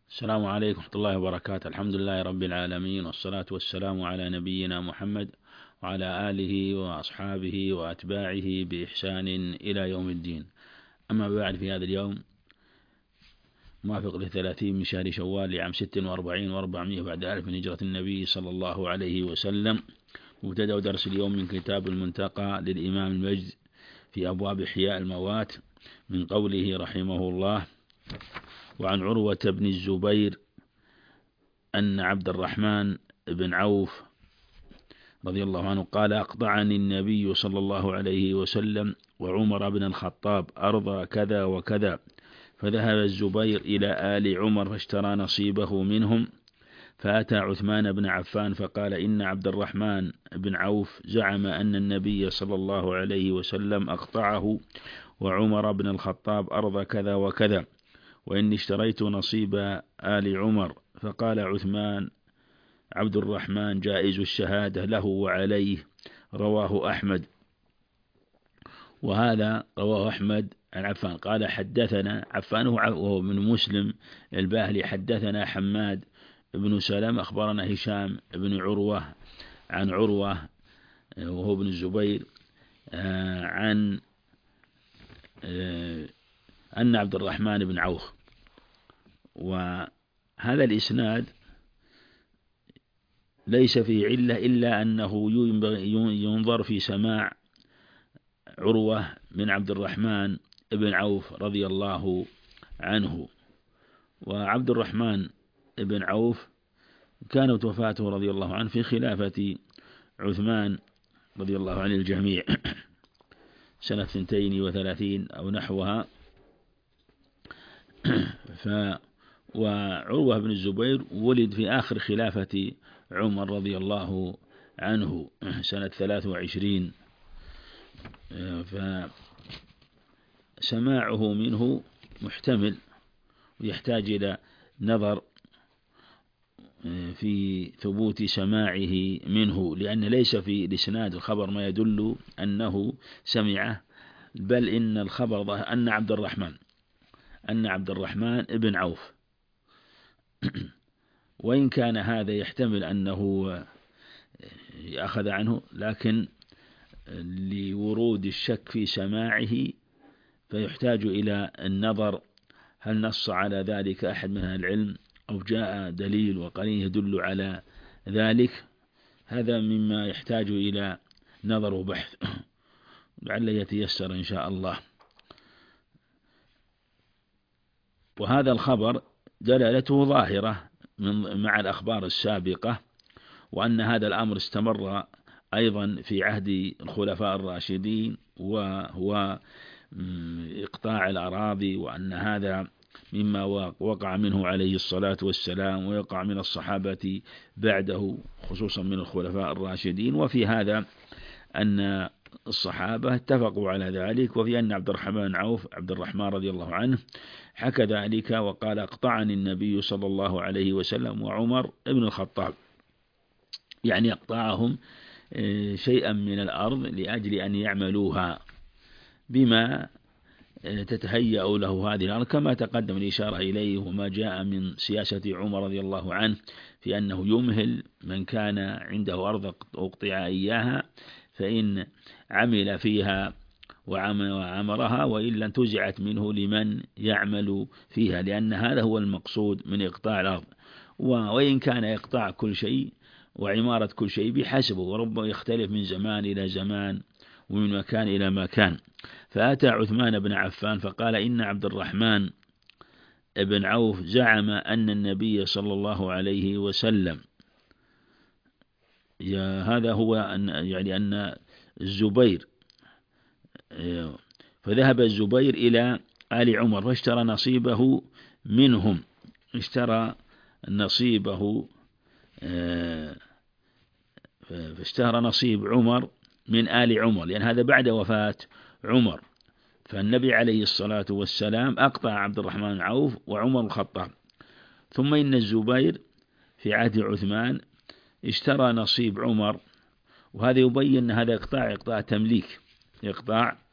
السلام عليكم ورحمة الله وبركاته. الحمد لله رب العالمين، والصلاة والسلام على نبينا محمد وعلى آله وأصحابه وأتباعه بإحسان إلى يوم الدين. أما بعد، في هذا اليوم موافق ل30 من شهر شوال لعام 46 و400 بعد ألف من هجرة النبي صلى الله عليه وسلم، مبتدأ درس اليوم من كتاب المنتقى للإمام المجد في أبواب إحياء الموات، من قوله رحمه الله: وعن عروة بن الزبير أن عبد الرحمن بن عوف رضي الله عنه قال: أقطعني النبي صلى الله عليه وسلم وعمر بن الخطاب أرض كذا وكذا، فذهب الزبير إلى آل عمر فاشترى نصيبه منهم، فأتى عثمان بن عفان فقال: إن عبد الرحمن بن عوف زعم أن النبي صلى الله عليه وسلم أقطعه وعمر بن الخطاب أرض كذا وكذا، وإني اشتريت نصيب آل عمر. فقال عثمان: عبد الرحمن جائز الشهادة له وعليه. رواه أحمد. وهذا رواه أحمد عن عفان قال: حدثنا عفان وهو من مسلم الباهلي، حدثنا حماد بن سلم أخبرنا هشام بن عروة عن عروة وهو بن الزبير عن أن عبد الرحمن بن عوف. وهذا الإسناد ليس فيه علة إلا أنه ينظر في سماع عروة من عبد الرحمن بن عوف رضي الله عنه. وعبد الرحمن بن عوف كانت وفاته رضي الله عنه في خلافة عثمان رضي الله عن الجميع سنة 32 أو نحوها. وعروة بن الزبير ولد في آخر خلافة عمر رضي الله عنه سنة 23، فسماعه منه محتمل ويحتاج إلى نظر في ثبوت سماعه منه، لأن ليس في الإسناد الخبر ما يدل أنه سمعه، بل إن الخبر أن عبد الرحمن ابن عوف، وإن كان هذا يحتمل أنه أخذ عنه، لكن لورود الشك في سماعه فيحتاج إلى النظر هل نص على ذلك أحد من أهل العلم أو جاء دليل وقرين يدل على ذلك. هذا مما يحتاج إلى نظر وبحث، لعل يتيسر إن شاء الله. وهذا الخبر دلالته ظاهرة مع الأخبار السابقة، وأن هذا الأمر استمر أيضا في عهد الخلفاء الراشدين، وهو إقطاع الأراضي، وأن هذا مما وقع منه عليه الصلاة والسلام ويقع من الصحابة بعده خصوصا من الخلفاء الراشدين. وفي هذا أن الصحابة اتفقوا على ذلك، وفي أن عبد الرحمن رضي الله عنه حكى ذلك وقال: أقطعني النبي صلى الله عليه وسلم وعمر ابن الخطاب، يعني أقطعهم شيئا من الأرض لأجل أن يعملوها بما تتهيأ له هذه الأرض، كما تقدم الإشارة إليه وما جاء من سياسة عمر رضي الله عنه في أنه يمهل من كان عنده أرض أقطع إياها، فإن عمل فيها وعمرها وإلا انتزعت منه لمن يعمل فيها، لأن هذا هو المقصود من إقطاع الأرض. وإن كان إقطاع كل شيء وعمارة كل شيء بحسبه، وربما يختلف من زمان إلى زمان ومن مكان إلى مكان. فأتى عثمان بن عفان فقال: إن عبد الرحمن بن عوف زعم أن النبي صلى الله عليه وسلم، هذا هو أن الزبير، فذهب الزبير إلى آل عمر فاشترى نصيبه منهم، فاشترى نصيب عمر من آل عمر، لأن هذا بعد وفاة عمر، فالنبي عليه الصلاة والسلام أقطع عبد الرحمن بن عوف وعمر الخطاب، ثم إن الزبير في عهد عثمان اشترى نصيب عمر. وهذا يبين أن هذا إقطاع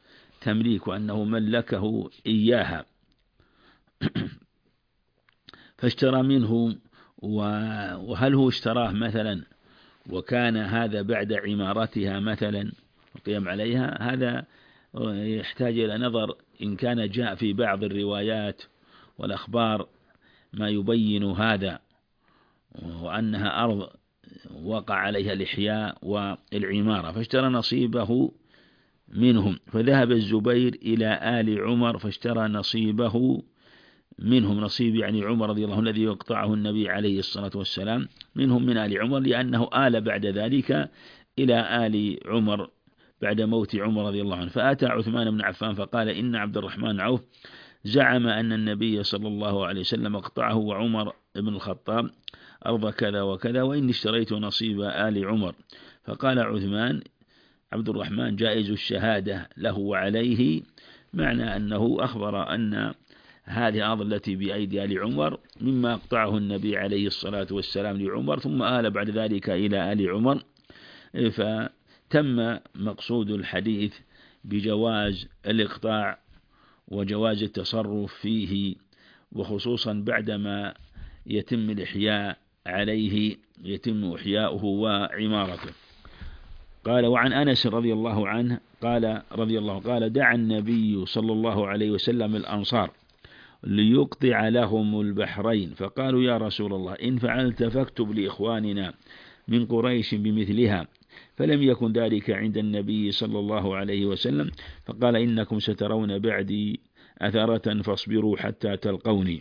تمليك وأنه ملكه إياها. فاشترى منه، وهل هو اشتراه مثلا وكان هذا بعد عمارتها مثلا القيام عليها؟ هذا يحتاج إلى نظر، إن كان جاء في بعض الروايات والأخبار ما يبين هذا، وأنها أرض وقع عليها الإحياء والعمارة، فاشترى نصيبه منهم. فذهب الزبير إلى آل عمر فاشترى نصيبه منهم، نصيب يعني عمر رضي الله عنه الذي يقطعه النبي عليه الصلاة والسلام منهم من آل عمر، لأنه آل بعد ذلك إلى آل عمر بعد موت عمر رضي الله عنه. فأتى عثمان بن عفان فقال: إن عبد الرحمن عوف زعم أن النبي صلى الله عليه وسلم اقطعه وعمر بن الخطاب أرض كذا وكذا، وإني اشتريت نصيب آل عمر. فقال عثمان: عبد الرحمن جائز الشهادة له وعليه، معنى أنه أخبر أن هذه الأرض التي بأيدي آل عمر مما أقطعه النبي عليه الصلاة والسلام لعمر، ثم آل بعد ذلك إلى آل عمر. فتم مقصود الحديث بجواز الإقطاع وجواز التصرف فيه، وخصوصا بعدما يتم الإحياء عليه، يتم إحياؤه وعمارته. قال: وعن أنس رضي الله عنه قال: دعا النبي صلى الله عليه وسلم الأنصار ليقطع لهم البحرين، فقالوا: يا رسول الله، إن فعلت فاكتب لإخواننا من قريش بمثلها. فلم يكن ذلك عند النبي صلى الله عليه وسلم، فقال: إنكم سترون بعدي أثرة فاصبروا حتى تلقوني.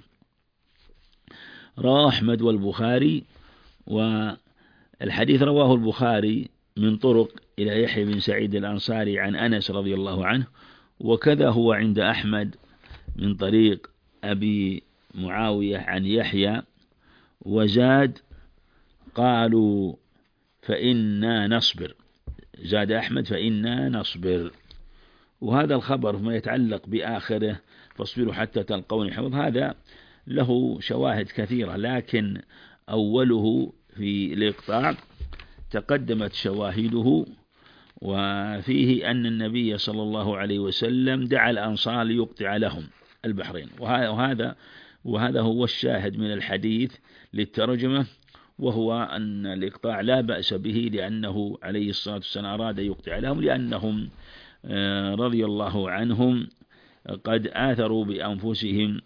رواه أحمد والبخاري، والحديث رواه البخاري من طرق إلى يحيى بن سعيد الأنصاري عن أنس رضي الله عنه، وكذا هو عند أحمد من طريق أبي معاوية عن يحيى، وزاد قالوا فإنا نصبر، زاد أحمد فإنا نصبر. وهذا الخبر ما يتعلق بآخره فاصبروا حتى تلقوني حوض، هذا له شواهد كثيرة، لكن أوله في الإقطاع تقدمت شواهده، وفيه أن النبي صلى الله عليه وسلم دعا الأنصار ليقطع لهم البحرين، وهذا هو الشاهد من الحديث للترجمة، وهو أن الإقطاع لا بأس به، لأنه عليه الصلاة والسلام أراد يقطع لهم، لأنهم رضي الله عنهم قد آثروا بأنفسهم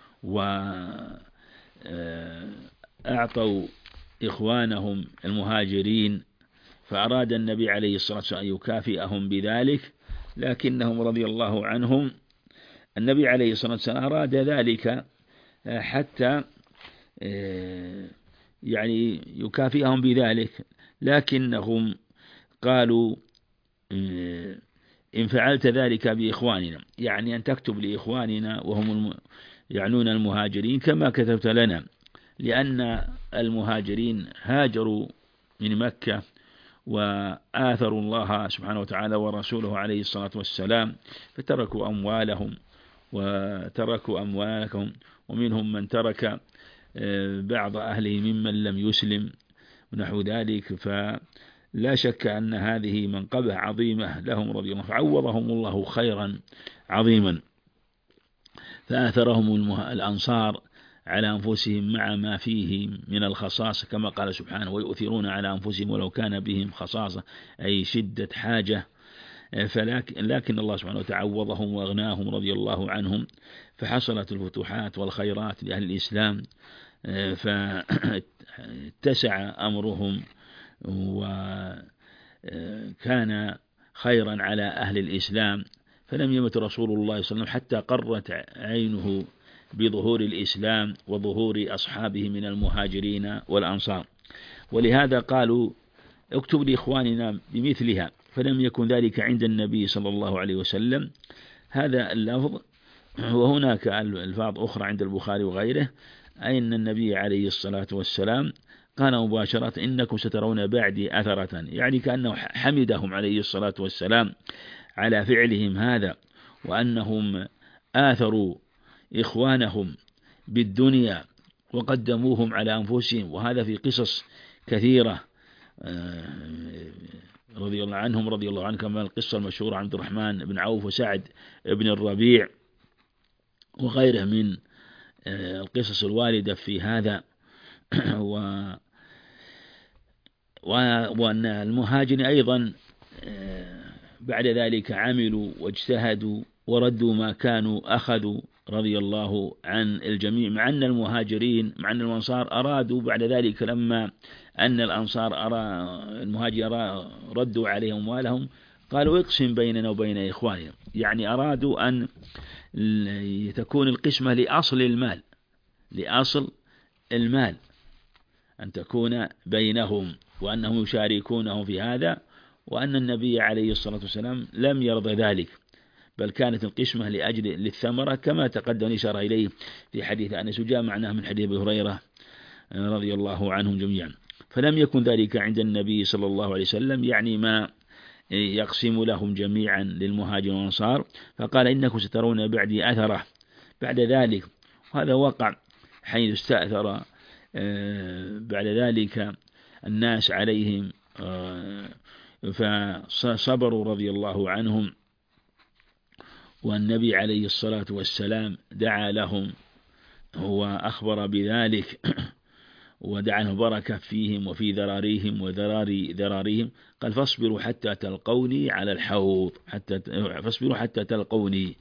وأعطوا إخوانهم المهاجرين، فأراد النبي عليه الصلاة والسلام أن يكافئهم بذلك، لكنهم رضي الله عنهم النبي عليه الصلاة والسلام أراد ذلك حتى يعني يكافئهم بذلك، لكنهم قالوا: إن فعلت ذلك بإخواننا، يعني أن تكتب لإخواننا وهم يعنون المهاجرين كما كتبت لنا، لأن المهاجرين هاجروا من مكة وآثروا الله سبحانه وتعالى ورسوله عليه الصلاة والسلام، فتركوا أموالهم وتركوا أموالهم، ومنهم من ترك بعض أهله ممن لم يسلم ونحو ذلك. فلا شك أن هذه منقبة عظيمة لهم رضي الله، فعوضهم الله خيرا عظيما، فآثرهم الأنصار على أنفسهم مع ما فيه من الخصاصة، كما قال سبحانه: ويؤثرون على أنفسهم ولو كان بهم خصاصة، أي شدة حاجة. لكن الله سبحانه وتعالى عوضهم وأغناهم رضي الله عنهم، فحصلت الفتوحات والخيرات لأهل الإسلام، فاتسع أمرهم وكان خيرا على أهل الإسلام. فلم يمت رسول الله صلى الله عليه وسلم حتى قرت عينه بظهور الإسلام وظهور أصحابه من المهاجرين والأنصار، ولهذا قالوا: اكتب لإخواننا بمثلها. فلم يكن ذلك عند النبي صلى الله عليه وسلم، هذا اللفظ. وهناك ألفاظ أخرى عند البخاري وغيره، أي أن النبي عليه الصلاة والسلام قال مباشرة: إنكم سترون بعدي أثرة، يعني كأنه حمدهم عليه الصلاة والسلام على فعلهم هذا، وأنهم آثروا إخوانهم بالدنيا وقدموهم على أنفسهم. وهذا في قصص كثيرة رضي الله عنهم رضي الله عنه، كما القصة المشهورة عن عبد الرحمن بن عوف وسعد بن الربيع وغيره من القصص الواردة في هذا وأن المهاجرين أيضا بعد ذلك عملوا واجتهدوا وردوا ما كانوا أخذوا رضي الله عن الجميع، مع أن المهاجرين مع أن الأنصار أرادوا بعد ذلك لما أن الأنصار المهاجرين ردوا عليهم أموالهم قالوا اقسم بيننا وبين إخواننا، يعني أرادوا أن تكون القسمة لأصل المال أن تكون بينهم وأنهم يشاركونه في هذا، وأن النبي عليه الصلاة والسلام لم يرضى ذلك، بل كانت القسمة للثمرة كما تقدم إشارة إليه في حديث أنس جاء معناه من حديث أبي هريرة رضي الله عنهم جميعا. فلم يكن ذلك عند النبي صلى الله عليه وسلم، يعني ما يقسم لهم جميعا للمهاجرين والأنصار، فقال إنكم سترون بعدي أثره بعد ذلك. وهذا وقع حيث استأثر بعد ذلك الناس عليهم فصبروا رضي الله عنهم، والنبي عليه الصلاة والسلام دعا لهم وأخبر بذلك ودعا له بركة فيهم وفي ذراريهم ذراريهم، قال فاصبروا حتى تلقوني على الحوض، فاصبروا حتى تلقوني.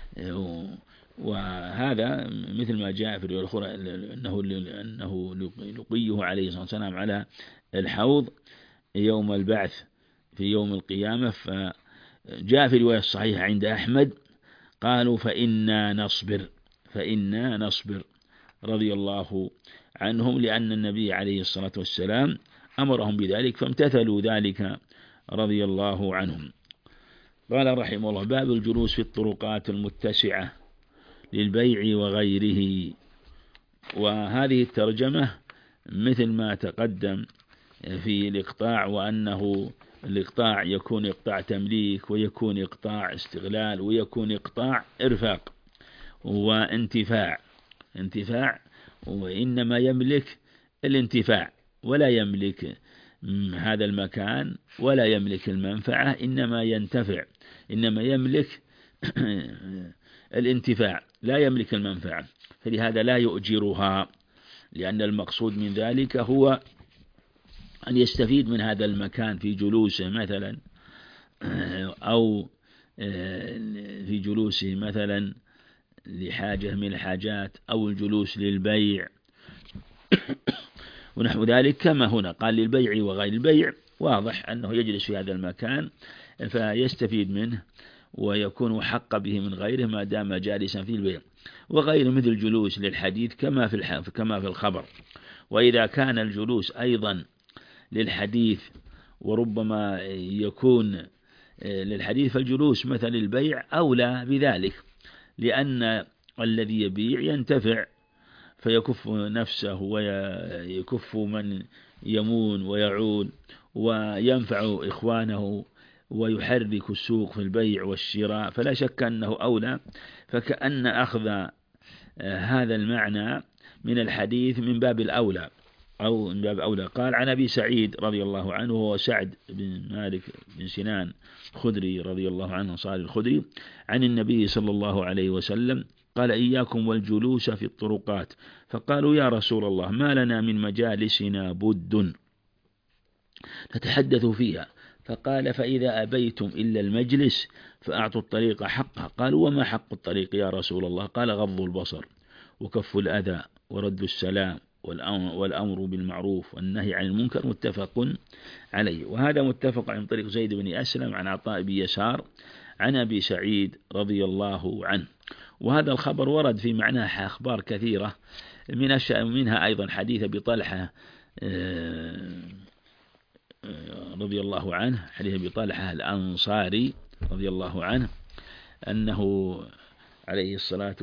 وهذا مثل ما جاء في الرواية الأخرى أنه لقيه عليه الصلاة والسلام على الحوض يوم البعث في يوم القيامة. فجاء في الرواية الصحيحة عند أحمد قالوا فإنا نصبر رضي الله عنهم، لأن النبي عليه الصلاة والسلام أمرهم بذلك فامتثلوا ذلك رضي الله عنهم. قال رحمه الله باب الجلوس في الطرقات المتسعة للبيع وغيره. وهذه الترجمة مثل ما تقدم في الإقطاع، وأنه الإقطاع يكون إقطاع تمليك ويكون إقطاع استغلال ويكون إقطاع إرفاق وانتفاع، وإنما يملك الانتفاع ولا يملك هذا المكان ولا يملك المنفعة، إنما يملك الانتفاع لا يملك المنفعة، فلهذا لا يؤجرها، لأن المقصود من ذلك هو أن يستفيد من هذا المكان في جلوسه مثلا، أو في جلوسه مثلا لحاجة من الحاجات، أو الجلوس للبيع ونحو ذلك. كما هنا قال للبيع وغير البيع، واضح أنه يجلس في هذا المكان فيستفيد منه ويكون حق به من غيره ما دام جالسا في البيع، وغير مثل الجلوس للحديث كما في الخبر. وإذا كان الجلوس أيضا للحديث وربما يكون للحديث، فالجلوس مثل البيع أولى بذلك، لأن الذي يبيع ينتفع فيكف نفسه ويكف من يمون ويعول وينفع إخوانه ويحرك السوق في البيع والشراء، فلا شك أنه أولى. فكأن أخذ هذا المعنى من الحديث من باب الأولى أو من باب أولى. قال عن أبي سعيد رضي الله عنه وسعد بن مالك بن سنان خدري رضي الله عنه صالح الخدري عن النبي صلى الله عليه وسلم قال إياكم والجلوس في الطرقات، فقالوا يا رسول الله ما لنا من مجالسنا بد نتحدث فيها، فقال فإذا أبيتم إلا المجلس فأعطوا الطريق حقها. قالوا وما حق الطريق يا رسول الله؟ قال غض البصر وكف الأذى ورد السلام والأمر بالمعروف والنهي عن المنكر، متفق عليه. وهذا متفق عن طريق زيد بن أسلم عن عطاء بن يسار عن أبي سعيد رضي الله عنه. وهذا الخبر ورد في معناه أخبار كثيرة، منها أيضا حديث أبي طلحة رضي الله عنه، حديث أبي طلحة الأنصاري رضي الله عنه أنه عليه الصلاة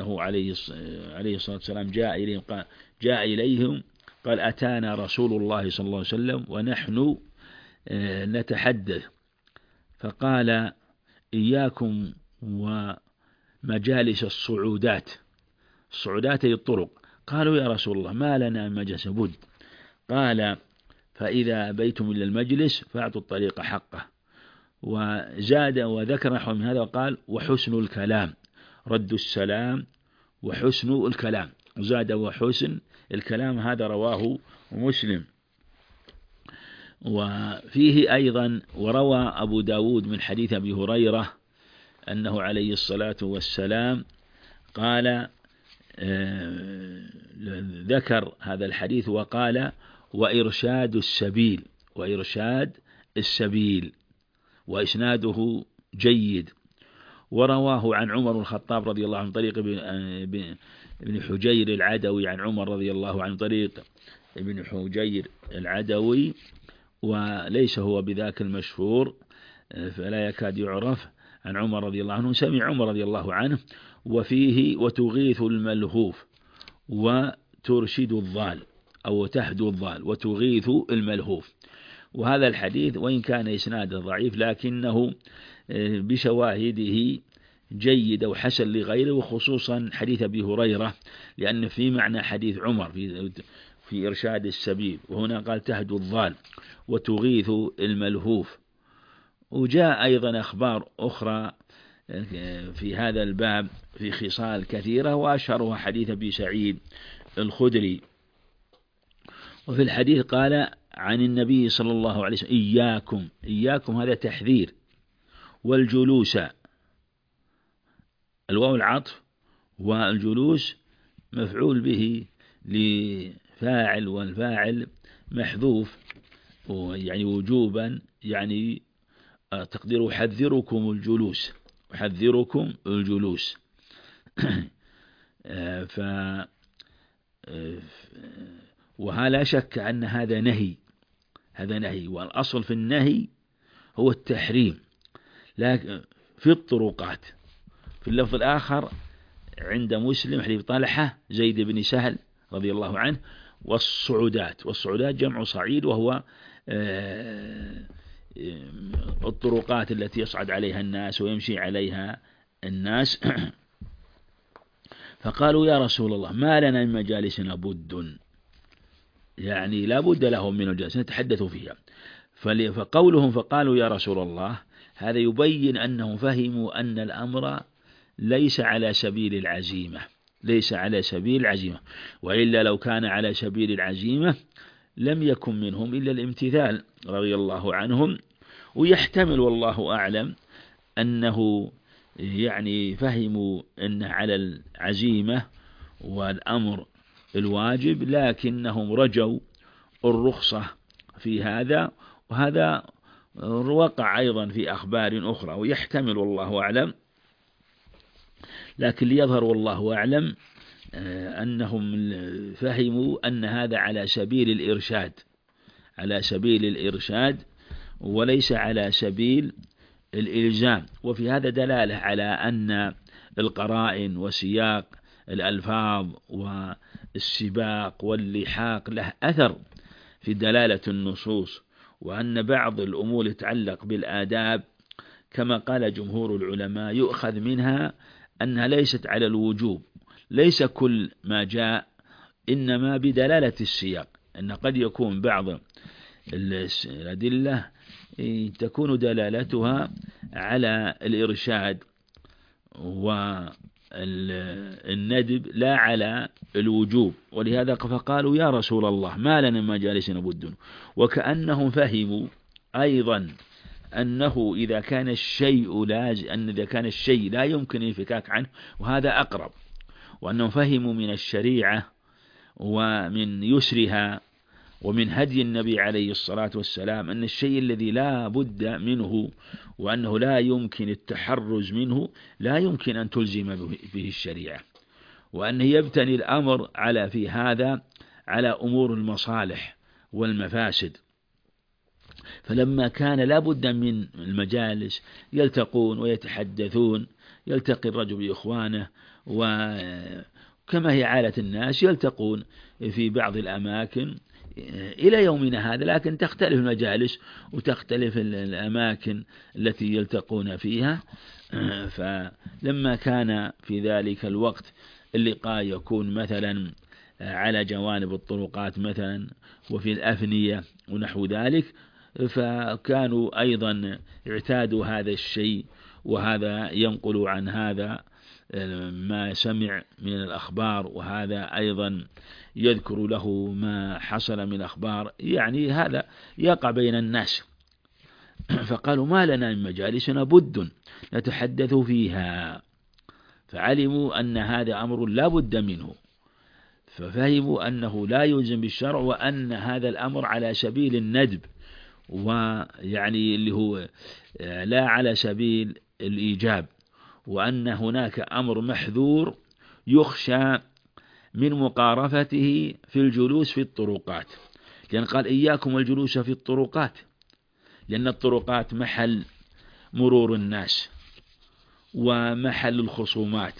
والسلام جاء إليهم قال أتانا رسول الله صلى الله عليه وسلم ونحن نتحدث، فقال إياكم ومجالس الصعودات هي الطرق. قالوا يا رسول الله ما لنا مجلس بد؟ قال فإذا أبيتم إلى المجلس فأعطوا الطريق حقه. وزاد وذكر نحو من هذا وقال وحسن الكلام رد السلام وحسن الكلام، زاد وحسن الكلام، هذا رواه مسلم. وفيه أيضا وروى أبو داود من حديث أبي هريرة أنه عليه الصلاة والسلام قال ذكر هذا الحديث وقال وإرشاد السبيل، وإرشاد السبيل، وإسناده جيد. ورواه عن عمر بن الخطاب رضي الله عنه طريق ابن حجير العدوي عن عمر رضي الله عنه طريق ابن حجير العدوي، وليس هو بذاك المشهور فلا يكاد يعرف، عن عمر رضي الله عنه سمع عمر رضي الله عنه وفيه وتغيث الملهوف وترشد الضال أو تهدو الضال وتغيث الملهوف. وهذا الحديث وإن كان إسناده ضعيف لكنه بشواهده جيد وحسن لغيره، وخصوصا حديث أبي هريرة لأن في معنى حديث عمر في إرشاد السبيل، وهنا قال تهدو الضال وتغيث الملهوف. وجاء أيضا أخبار أخرى في هذا الباب في خصال كثيرة، وأشهرها حديث أبي سعيد الخدري. وفي الحديث قال عن النبي صلى الله عليه وسلم إياكم، إياكم هذا تحذير، والجلوس الواو العطف، والجلوس مفعول به لفاعل، والفاعل محذوف يعني وجوبا، يعني تقدير أحذركم الجلوس، أحذركم الجلوس. وها لا شك أن هذا نهي، هذا نهي، والأصل في النهي هو التحريم، لكن في الطرقات. في اللفظ الآخر عند مسلم حديث طلحة زيد بن سهل رضي الله عنه والصعودات، والصعودات جمع صعيد وهو الطرقات التي يصعد عليها الناس ويمشي عليها الناس. فقالوا يا رسول الله ما لنا من مجالسنا بد، يعني لا بد لهم من مجالس نتحدث فيها. فقولهم فقالوا يا رسول الله هذا يبين أنهم فهموا أن الأمر ليس على سبيل العزيمة، ليس على سبيل العزيمة، وإلا لو كان على سبيل العزيمة لم يكن منهم إلا الامتثال رضي الله عنهم. ويحتمل والله أعلم أنه يعني فهموا أن على العزيمة والأمر الواجب، لكنهم رجوا الرخصة في هذا، وهذا وقع أيضا في أخبار أخرى. ويحتمل والله أعلم، لكن ليظهر والله أعلم أنهم فهموا أن هذا على سبيل الإرشاد، على سبيل الإرشاد وليس على سبيل الإلزام. وفي هذا دلالة على أن القرائن وسياق الألفاظ والسباق واللحاق له أثر في دلالة النصوص، وأن بعض الأمور تتعلق بالآداب كما قال جمهور العلماء يؤخذ منها أنها ليست على الوجوب، ليس كل ما جاء، إنما بدلالة السياق، أن قد يكون بعض الأدلة تكون دلالتها على الإرشاد والندب لا على الوجوب. ولهذا فقالوا يا رسول الله ما لنا مجالسنا بد، وكأنهم فهموا أيضا أنه إذا كان الشيء إذا كان الشيء لا يمكن الانفكاك عنه، وهذا أقرب، وأنهم فهموا من الشريعة ومن يسرها ومن هدي النبي عليه الصلاة والسلام أن الشيء الذي لا بد منه وأنه لا يمكن التحرز منه لا يمكن أن تلزم به الشريعة، وأنه يبتني الأمر في هذا على أمور المصالح والمفاسد. فلما كان لا بد من المجالس يلتقون ويتحدثون، يلتقي الرجل بإخوانه، وكما هي عادة الناس يلتقون في بعض الأماكن إلى يومنا هذا، لكن تختلف المجالس وتختلف الأماكن التي يلتقون فيها. فلما كان في ذلك الوقت اللقاء يكون مثلا على جوانب الطرقات مثلا وفي الأفنية ونحو ذلك، فكانوا أيضا اعتادوا هذا الشيء، وهذا ينقل عن هذا ما سمع من الأخبار، وهذا أيضا يذكر له ما حصل من أخبار، يعني هذا يقع بين الناس. فقالوا ما لنا من مجالسنا بد نتحدث فيها، فعلموا أن هذا أمر لا بد منه، ففهموا أنه لا يلزم بالشرع، وأن هذا الأمر على سبيل الندب، ويعني اللي هو لا على سبيل الإيجاب، وأن هناك أمر محذور يخشى من مقارفته في الجلوس في الطرقات، لأن قال إياكم الجلوس في الطرقات، لأن الطرقات محل مرور الناس ومحل الخصومات،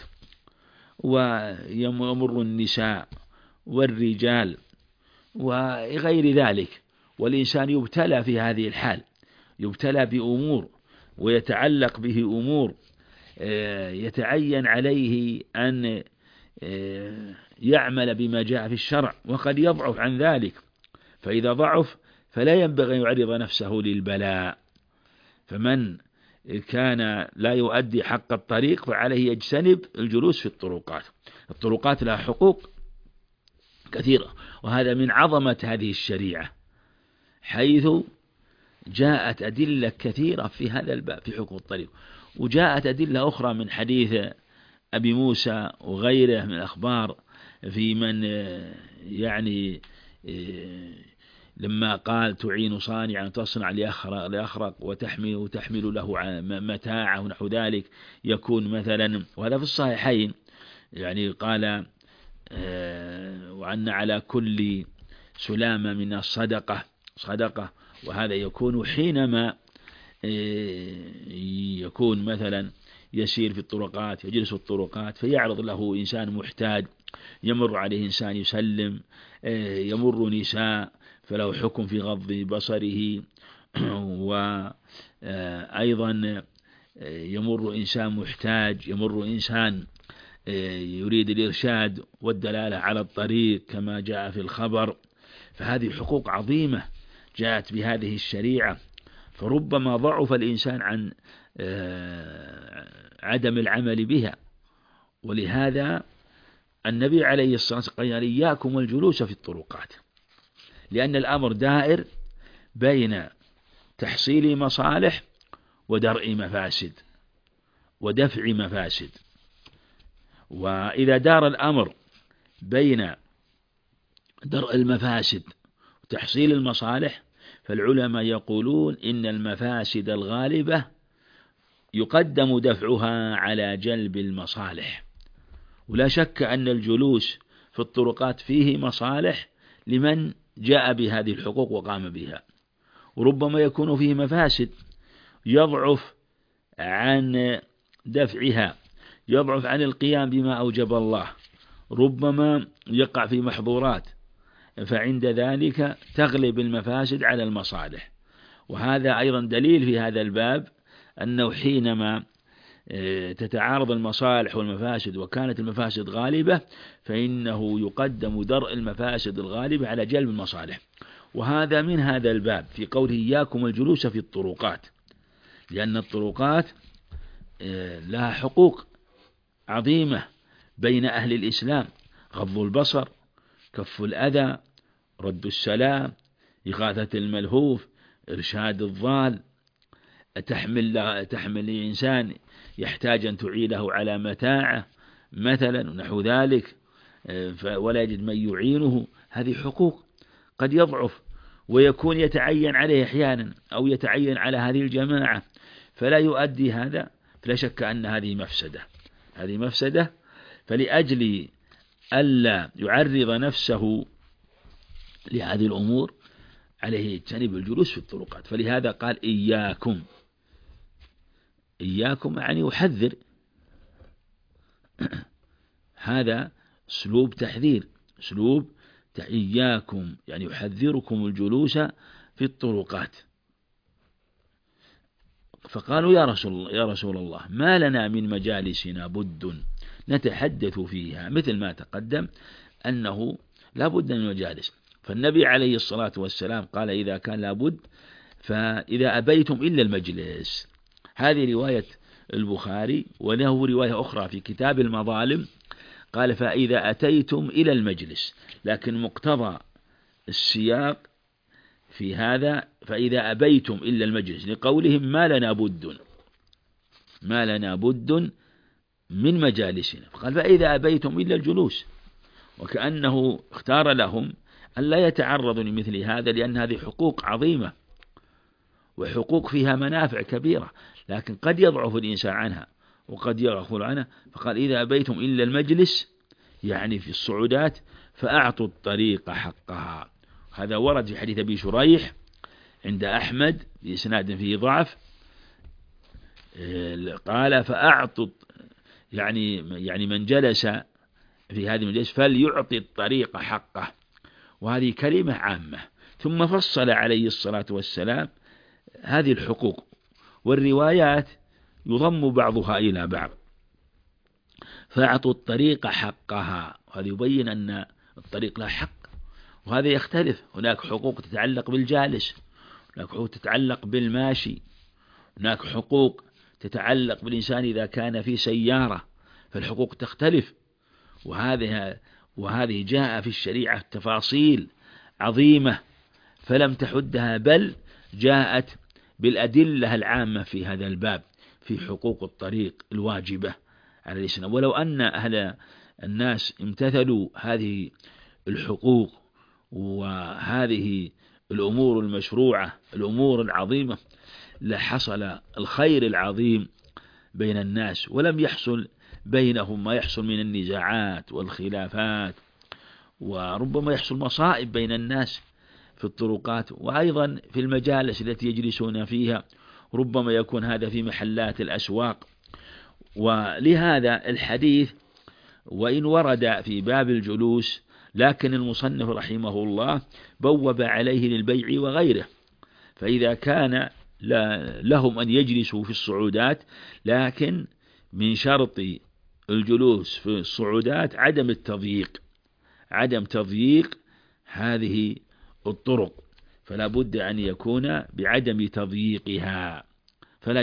ويمر النساء والرجال وغير ذلك، والإنسان يبتلى في هذه الحال، يبتلى بأمور ويتعلق به أمور يتعين عليه أن يعمل بما جاء في الشرع، وقد يضعف عن ذلك، فإذا ضعف فلا ينبغي أن يعرض نفسه للبلاء. فمن كان لا يؤدي حق الطريق فعليه يجتنب الجلوس في الطرقات. الطرقات لها حقوق كثيرة، وهذا من عظمة هذه الشريعة، حيث جاءت أدلة كثيرة في هذا الباب في حقوق الطريق، وجاءت أدلة أخرى من حديث أبي موسى وغيره من الأخبار في من يعني لما قال تعين صانعا تصنع لأخرق وتحمل له متاعه ونحو ذلك، يكون مثلا، وهذا في الصحيحين، يعني قال وأن على كل سلامة من الصدقة صدقة، وهذا يكون حينما يكون مثلا يسير في الطرقات، يجلس في الطرقات فيعرض له إنسان محتاج، يمر عليه إنسان يسلم، يمر نساء فله حكم في غض بصره، وأيضا يمر إنسان محتاج، يمر إنسان يريد الإرشاد والدلالة على الطريق كما جاء في الخبر. فهذه حقوق عظيمة جاءت بهذه الشريعة، فربما ضعف الإنسان عن عدم العمل بها، ولهذا النبي عليه الصلاة والسلام قال إياكم والجلوس في الطرقات، لأن الأمر دائر بين تحصيل مصالح ودرء مفاسد ودفع مفاسد. وإذا دار الأمر بين درء المفاسد وتحصيل المصالح، فالعلماء يقولون إن المفاسد الغالبة يقدم دفعها على جلب المصالح، ولا شك أن الجلوس في الطرقات فيه مصالح لمن جاء بهذه الحقوق وقام بها، وربما يكون فيه مفاسد يضعف عن دفعها، يضعف عن القيام بما أوجب الله، ربما يقع في محظورات، فعند ذلك تغلب المفاسد على المصالح. وهذا أيضا دليل في هذا الباب أنه حينما تتعارض المصالح والمفاسد وكانت المفاسد غالبة، فإنه يقدم درء المفاسد الغالبة على جلب المصالح. وهذا من هذا الباب في قوله إياكم الجلوس في الطرقات، لأن الطرقات لها حقوق عظيمة بين أهل الإسلام: غض البصر، كف الأذى، رد السلام، إغاثة الملهوف، إرشاد الضال، تحمل الإنسان يحتاج أن تعينه على متاعه مثلا ونحو ذلك ولا يجد من يعينه. هذه حقوق قد يضعف ويكون يتعين عليه أحيانا أو يتعين على هذه الجماعة فلا يؤدي هذا، فلا شك أن هذه مفسدة. فلأجل ألا يعرض نفسه لهذه الأمور عليه يجتنب الجلوس في الطرقات. فلهذا قال إياكم يعني يحذر، هذا أسلوب تحذير، إياكم يعني يحذركم الجلوس في الطرقات. فقالوا يا رسول الله ما لنا من مجالسنا بد نتحدث فيها، مثل ما تقدم أنه لا بد من مجالس. فالنبي عليه الصلاة والسلام قال إذا كان لا بد فإذا أبيتم إلا المجلس. هذه رواية البخاري، وله رواية أخرى في كتاب المظالم قال فإذا أتيتم إلى المجلس، لكن مقتضى السياق في هذا فإذا أبيتم إلا المجلس، لقولهم ما لنا بد من مجالسنا، فقال فإذا أبيتم إلا الجلوس، وكأنه اختار لهم أن لا يتعرضوا لمثل هذا، لأن هذه حقوق عظيمة وحقوق فيها منافع كبيرة، لكن قد يضعف الإنسان عنها وقد يغفل عنها، فقال إذا أبيتم إلا المجلس يعني في الصعودات فأعطوا الطريق حقها. هذا ورد في حديث أبي شريح عند أحمد بإسناد فيه ضعف، قال فأعطوا يعني من جلس في هذه المجلس فليعطي الطريق حقه، وهذه كلمة عامة. ثم فصل عليه الصلاة والسلام هذه الحقوق، والروايات يضم بعضها إلى بعض، فأعطوا الطريق حقها، وهذا يبين أن الطريق له حق، وهذا يختلف، هناك حقوق تتعلق بالجالس، هناك حقوق تتعلق بالماشي، هناك حقوق تتعلق بالإنسان إذا كان في سيارة، فالحقوق تختلف، وهذه جاء في الشريعة تفاصيل عظيمة فلم تحدها، بل جاءت بالأدلة العامة في هذا الباب في حقوق الطريق الواجبة على الإسلام. ولو أن أهل الناس امتثلوا هذه الحقوق وهذه الأمور المشروعة الأمور العظيمة لحصل الخير العظيم بين الناس، ولم يحصل بينهم ما يحصل من النزاعات والخلافات، وربما يحصل مصائب بين الناس في الطرقات، وأيضا في المجالس التي يجلسون فيها، ربما يكون هذا في محلات الأسواق. ولهذا الحديث وإن ورد في باب الجلوس، لكن المصنف رحمه الله بوب عليه للبيع وغيره، فإذا كان لهم أن يجلسوا في الصعودات، لكن من شرط الجلوس في الصعودات عدم تضييق هذه الطرق، فلا بد أن يكون بعدم تضييقها، فلا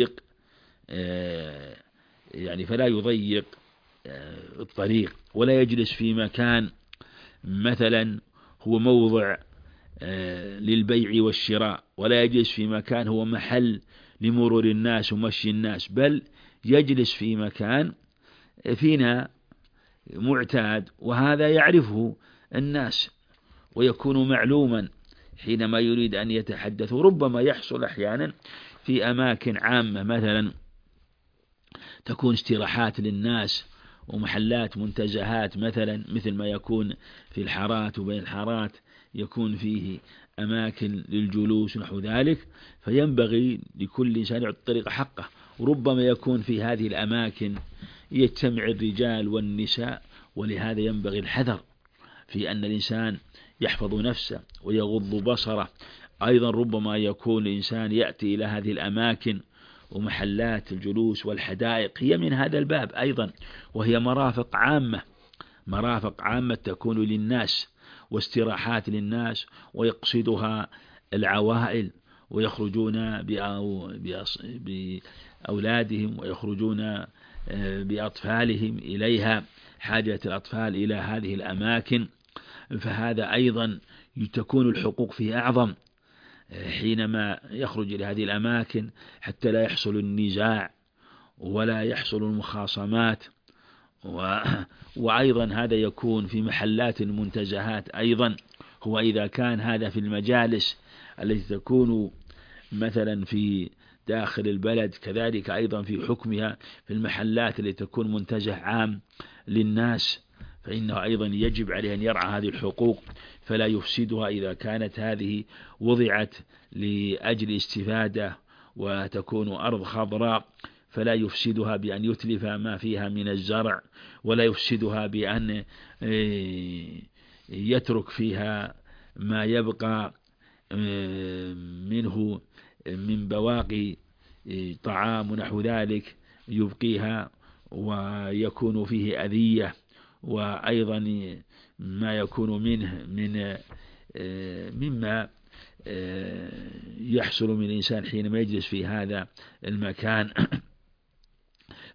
يضيق الطريق، ولا يجلس في مكان مثلا هو موضع للبيع والشراء، ولا يجلس في مكان هو محل لمرور الناس ومشي الناس، بل يجلس في مكان فينا معتاد وهذا يعرفه الناس ويكون معلوما حينما يريد أن يتحدث. ربما يحصل أحيانا في أماكن عامة مثلا تكون استراحات للناس ومحلات منتزهات مثلا، مثل ما يكون في الحارات وبين الحارات يكون فيه أماكن للجلوس نحو ذلك، فينبغي لكل إنسان يعطي الطريق حقه. وربما يكون في هذه الأماكن يجتمع الرجال والنساء، ولهذا ينبغي الحذر في أن الإنسان يحفظ نفسه ويغض بصره. أيضا ربما يكون الإنسان يأتي إلى هذه الأماكن ومحلات الجلوس والحدائق هي من هذا الباب أيضا، وهي مرافق عامة تكون للناس واستراحات للناس، ويقصدها العوائل ويخرجون بأولادهم ويخرجون بأطفالهم إليها، حاجة الأطفال إلى هذه الأماكن، فهذا أيضا تكون الحقوق فيه أعظم حينما يخرج إلى هذه الأماكن، حتى لا يحصل النزاع ولا يحصل المخاصمات. وأيضا هذا يكون في محلات المنتزهات أيضا، هو إذا كان هذا في المجالس التي تكون مثلا في داخل البلد، كذلك أيضا في حكمها في المحلات التي تكون منتزه عام للناس، فإنه أيضا يجب عليه أن يرعى هذه الحقوق فلا يفسدها إذا كانت هذه وضعت لأجل استفادة وتكون أرض خضراء، فلا يفسدها بأن يتلف ما فيها من الزرع، ولا يفسدها بأن يترك فيها ما يبقى منه من بواقي طعام ونحو ذلك يبقيها ويكون فيه أذية، وأيضا ما يكون منه مما يحصل من الإنسان حينما يجلس في هذا المكان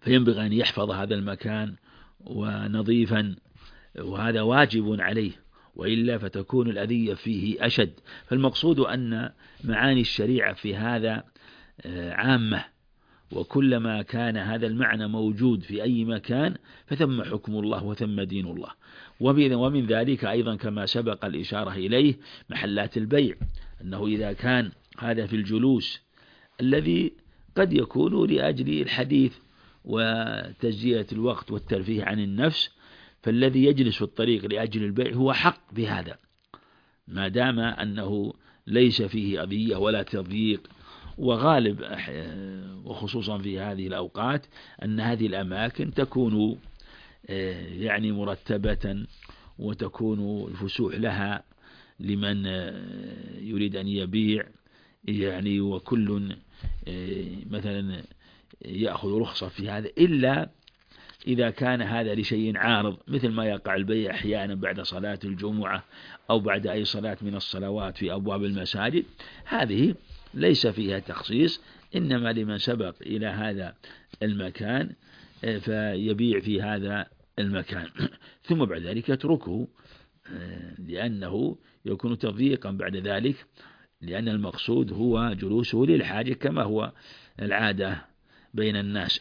فينبغي أن يحفظ هذا المكان ونظيفا، وهذا واجب عليه، وإلا فتكون الأذية فيه أشد. فالمقصود أن معاني الشريعة في هذا عامة، وكلما كان هذا المعنى موجود في أي مكان فثم حكم الله وثم دين الله. ومن ذلك أيضا كما سبق الإشارة إليه محلات البيع، أنه إذا كان هذا في الجلوس الذي قد يكون لأجل الحديث وتجزية الوقت والترفيه عن النفس، فالذي يجلس في الطريق لأجل البيع هو حق بهذا، ما دام أنه ليس فيه أذية ولا تضييق. وغالب وخصوصا في هذه الأوقات أن هذه الأماكن تكون يعني مرتبة، وتكون الفسوح لها لمن يريد أن يبيع يعني، وكل مثلا يأخذ رخصة في هذا، إلا إذا كان هذا لشيء عارض، مثل ما يقع البيع أحيانا بعد صلاة الجمعة أو بعد أي صلاة من الصلوات في أبواب المساجد، هذه ليس فيها تخصيص، إنما لمن سبق إلى هذا المكان فيبيع في هذا المكان ثم بعد ذلك يتركه، لأنه يكون تضييقا بعد ذلك، لأن المقصود هو جلوسه للحاجة كما هو العادة بين الناس.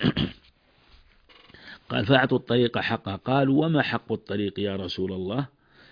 قال فأعطوا الطريق حقه. قالوا وما حق الطريق يا رسول الله؟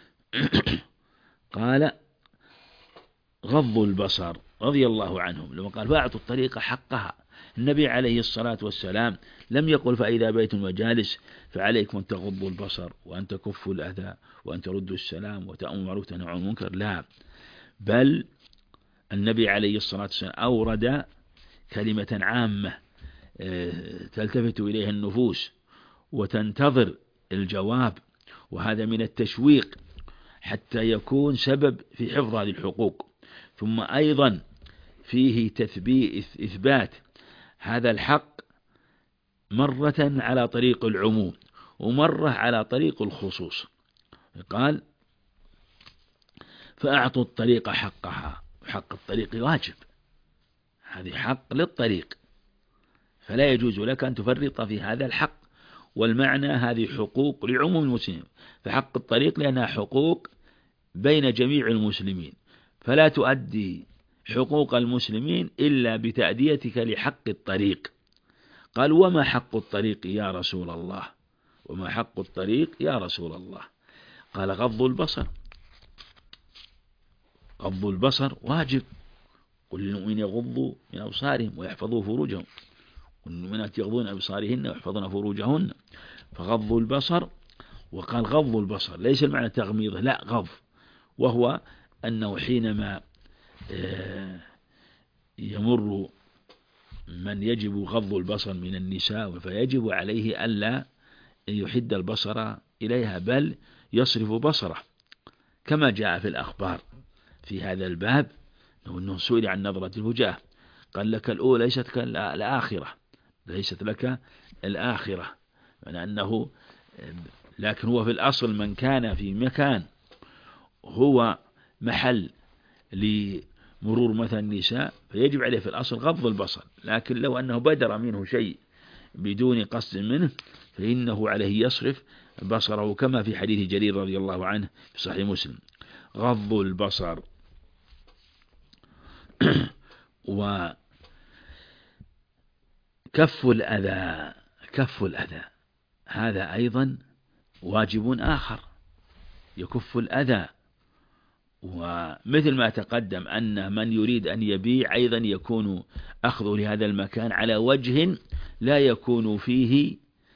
قال غض البصر، رضي الله عنهم. لما قال فأعطوا الطريق حقها، النبي عليه الصلاة والسلام لم يقل فإذا بيت وجالس فعليكم أن تغضوا البصر وأن تكفوا الأذى وأن تردوا السلام وتأمروا بالمعروف وتنهوا عن المنكر، لا، بل النبي عليه الصلاة والسلام أورد كلمة عامة تلتفت إليها النفوس وتنتظر الجواب، وهذا من التشويق حتى يكون سبب في حفظ هذه الحقوق. ثم أيضا فيه إثبات هذا الحق مرة على طريق العموم ومرة على طريق الخصوص. قال فأعطوا الطريق حقها، حق الطريق واجب، هذه حق للطريق، فلا يجوز لك أن تفرط في هذا الحق. والمعنى هذه حقوق لعموم المسلمين، فحق الطريق لأنها حقوق بين جميع المسلمين، فلا تؤدي حقوق المسلمين إلا بتأديتك لحق الطريق. قال وما حق الطريق يا رسول الله؟ وما حق الطريق يا رسول الله؟ قال غض البصر. غض البصر واجب، قل للمؤمنين يغضوا من أبصارهم ويحفظوا فروجهم، والمؤمنات يغضون أبصارهن ويحفظن فروجهن، فغض البصر. وقال غض البصر ليس المعنى تغميضه، لا، غض، وهو أنه حينما يمر من يجب غض البصر من النساء فيجب عليه ألا يحد البصر إليها، بل يصرف بصره، كما جاء في الأخبار في هذا الباب أنه سئل عن نظرة الوجاه قال لك الأولى ليست كالآخرة، ليست لك الآخرة، يعني أنه لكن هو في الأصل من كان في مكان هو محل لمرور مثلا النساء فيجب عليه في الأصل غض البصر، لكن لو أنه بدر منه شيء بدون قصد منه فإنه عليه يصرف بصره، كما في حديث جرير رضي الله عنه في صحيح مسلم. غض البصر. وكف الأذى، كف الأذى هذا أيضا واجب آخر، يكف الأذى. ومثل ما تقدم أن من يريد أن يبيع أيضا يكون أخذه لهذا المكان على وجه لا يكون فيه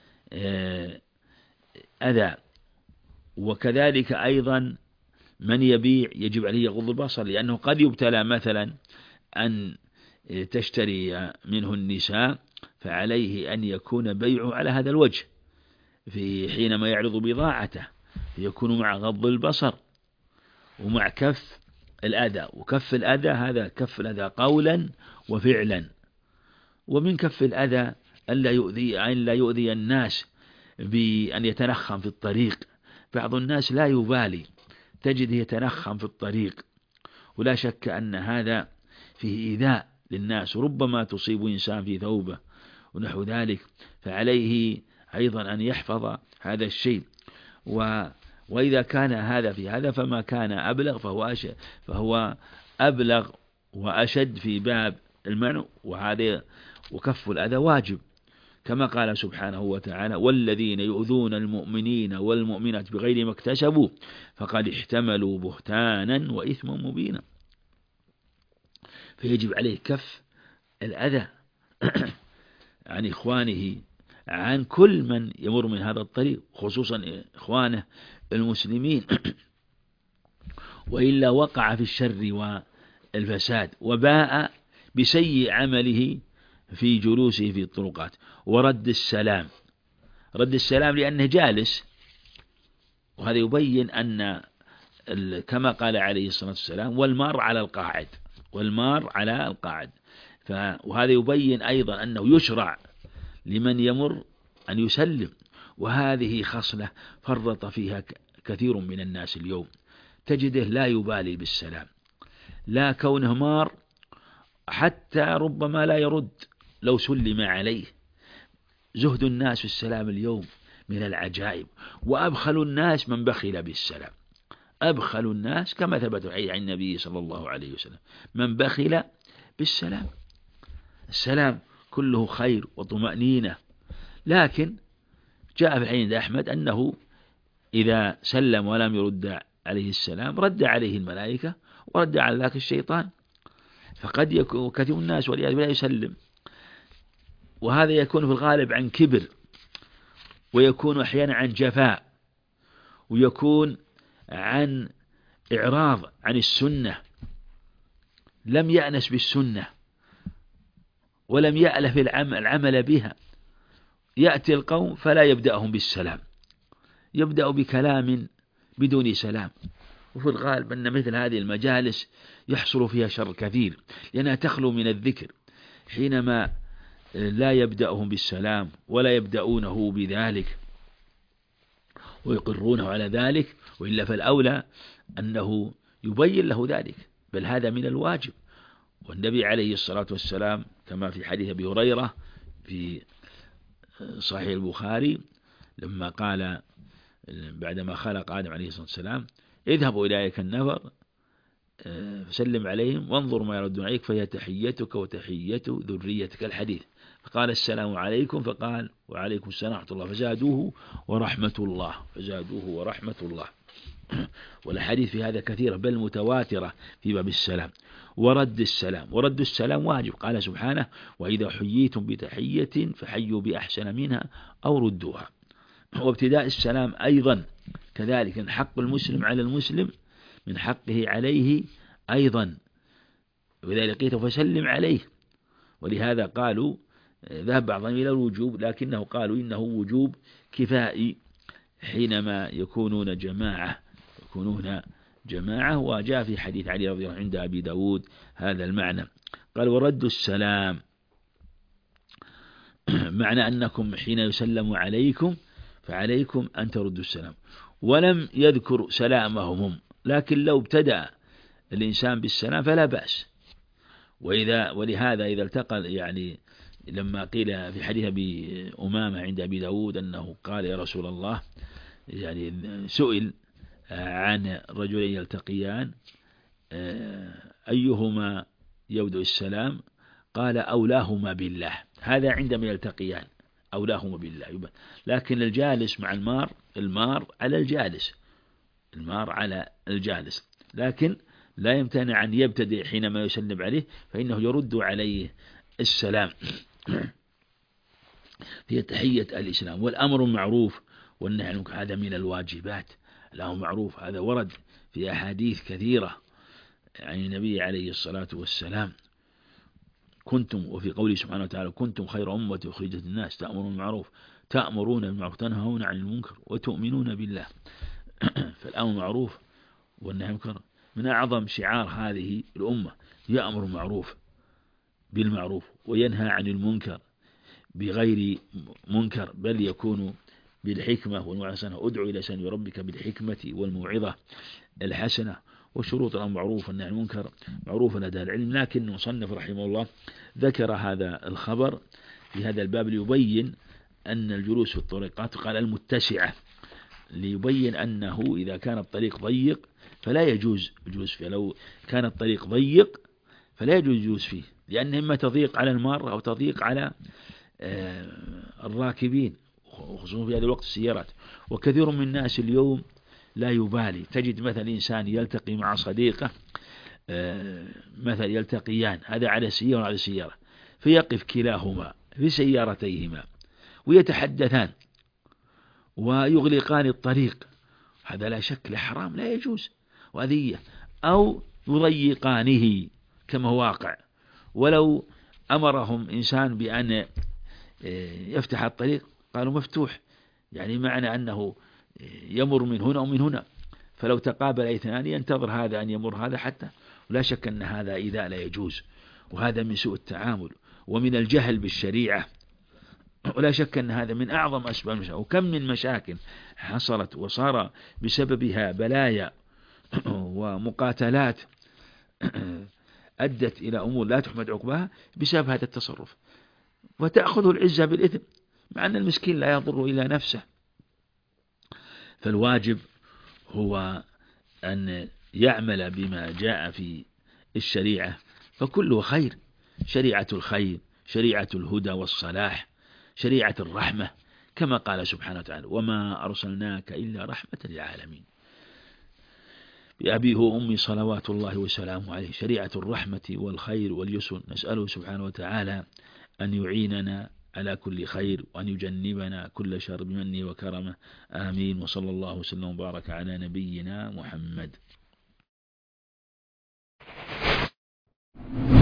أذى، وكذلك أيضا من يبيع يجب عليه يغض البصر، لأنه قد يبتلى مثلا أن تشتري منه النساء فعليه أن يكون بيعه على هذا الوجه في حينما يعرض بضاعته، يكون مع غض البصر ومع كف الأذى. وكف الأذى هذا كف الأذى قولا وفعلا. ومن كف الأذى أن لا يؤذي الناس بأن يتنخم في الطريق. بعض الناس لا يبالي، تجد يتنخم في الطريق، ولا شك أن هذا فيه إيذاء للناس، ربما تصيب إنسان في ثوبه، ونحو ذلك، فعليه أيضا أن يحفظ هذا الشيء. وإذا كان هذا في هذا فما كان أبلغ فهو أبلغ وأشد في باب المنع، وهذا وكف الأذى واجب، كما قال سبحانه وتعالى: والذين يؤذون المؤمنين والمؤمنات بغير ما اكتسبوا فقد احتملوا بهتانا وإثما مبينا. فيجب عليه كف الأذى عن إخوانه، عن كل من يمر من هذا الطريق، خصوصا إخوانه المسلمين، وإلا وقع في الشر والفساد وباء بسيء عمله في جلوسه في الطرقات. ورد السلام، رد السلام لأنه جالس، وهذا يبين أن كما قال عليه الصلاة والسلام: والمار على القاعد، والمار على القاعد. وهذا يبين أيضا أنه يشرع لمن يمر أن يسلم، وهذه خصلة فرط فيها كثير من الناس اليوم، تجده لا يبالي بالسلام، لا كونه مار، حتى ربما لا يرد لو سلم عليه. زهد الناس في السلام اليوم من العجائب، وأبخل الناس من بخل بالسلام. أبخل الناس كما ثبت عن النبي صلى الله عليه وسلم من بخل بالسلام. السلام كله خير وطمأنينة، لكن جاء في الحديث أحمد أنه إذا سلم ولم يرد عليه السلام رد عليه الملائكة ورد على ذاك الشيطان. فقد يكون كثير من الناس والعياذ بالله يسلم، وهذا يكون في الغالب عن كبر، ويكون أحيانا عن جفاء، ويكون عن إعراض عن السنة، لم يأنس بالسنة ولم يألف العمل بها. يأتي القوم فلا يبدأهم بالسلام، يبدأ بكلام بدون سلام. وفي الغالب أن مثل هذه المجالس يحصل فيها شر كثير، لأنها تخلو من الذكر، حينما لا يبدأهم بالسلام ولا يبدأونه بذلك ويقرونه على ذلك، وإلا فالأولى أنه يبين له ذلك، بل هذا من الواجب. والنبي عليه الصلاة والسلام كما في حديث أبي هريرة في صحيح البخاري لما قال بعدما خلق آدم عليه الصلاة والسلام: اذهبوا إلى أولئك النفر فسلم عليهم وانظر ما يردون عليك فهي تحيتك وتحية ذريتك، الحديث. فقال: السلام عليكم، فقال: وعليكم السلام ورحمة الله، فزادوه ورحمة الله، فزادوه ورحمة الله. والحديث في هذا كثيرة بل متواترة في باب السلام. ورد السلام، ورد السلام واجب، قال سبحانه: وإذا حييتم بتحية فحيوا بأحسن منها أو ردوها. وابتداء السلام أيضا كذلك من حق المسلم على المسلم، من حقه عليه أيضا، وإذا لقيته فسلم عليه. ولهذا قالوا ذهب بعضهم إلى الوجوب، لكنه قالوا إنه وجوب كفائي حينما يكونون جماعة، وجاء في حديث علي رضي الله عنه عند أبي داود هذا المعنى. قال: ورد السلام معنى أنكم حين يسلم عليكم فعليكم أن تردوا السلام. ولم يذكر سلامهم هم، لكن لو ابتدأ الإنسان بالسلام فلا بأس. ولهذا إذا التقى يعني لما قيل في حديث أبي أمامة عند أبي داود أنه قال: يا رسول الله، يعني سئل عن رجلين يلتقيان أيهما يبدأ السلام، قال: أولاهما بالله. هذا عندما يلتقيان أولاهما بالله. لكن الجالس مع المار على الجالس، المار على الجالس، لكن لا يمتنع أن يبتدئ حينما يسلم عليه، فإنه يرد عليه السلام في تحية الإسلام. والأمر معروف والنهي عن المنكر هذا من الواجبات. الأمر معروف هذا ورد في أحاديث كثيرة عن النبي عليه الصلاة والسلام: كنتم، وفي قوله سبحانه وتعالى: كنتم خير أمة أخرجت الناس تأمرون بالمعروف تنهون عن المنكر وتؤمنون بالله. فالأمر معروف والنهي عن المنكر من أعظم شعار هذه الأمة، يأمر بالمعروف وينهى عن المنكر بغير منكر، بل يكون بالحكمة والموعظة الحسنة. ادعو إلى سبيل ربك بالحكمة والموعظة الحسنة. وشروط الأمر معروف والنهي عن المنكر معروف لدى العلم، لكن المصنف رحمه الله ذكر هذا الخبر في هذا الباب ليبين أن الجلوس في الطرقات قال المتسعة، ليبين أنه إذا كان الطريق ضيق فلا يجوز الجلوس فيه، لو كان الطريق ضيق فلا يجوز الجلوس فيه، لأن إما تضيق على المار أو تضيق على الراكبين، خصوصا في هذا الوقت السيارات. وكثير من الناس اليوم لا يبالي، تجد مثلا إنسان يلتقي مع صديقه مثلا يلتقيان، هذا على سيارة وعلى سيارة، فيقف كلاهما في سيارتيهما ويتحدثان ويغلقان الطريق، هذا لا شك لحرام لا يجوز وأذية، أو يضيقانه كما هو واقع. ولو أمرهم إنسان بأن يفتح الطريق قالوا مفتوح، يعني معنى أنه يمر من هنا ومن هنا، فلو تقابل اثنان ينتظر هذا أن يمر هذا حتى، ولا شك أن هذا إذا لا يجوز، وهذا من سوء التعامل ومن الجهل بالشريعة، ولا شك أن هذا من أعظم أسباب المشاكل. وكم من مشاكل حصلت وصار بسببها بلايا ومقاتلات أدت إلى أمور لا تحمد عقباها بسبب هذا التصرف، وتأخذ العزة بالإثم مع أن المسكين لا يضر إلى نفسه. فالواجب هو أن يعمل بما جاء في الشريعة، فكله خير، شريعة الخير، شريعة الهدى والصلاح، شريعة الرحمة، كما قال سبحانه وتعالى وما أرسلناك إلا رحمة للعالمين. بأبي وأمي صلوات الله وسلامه عليه، شريعة الرحمة والخير واليسر. نسأله سبحانه وتعالى أن يعيننا على كل خير وأن يجنبنا كل شر بمنه وكرمه، آمين. وصلى الله وسلم وبارك على نبينا محمد.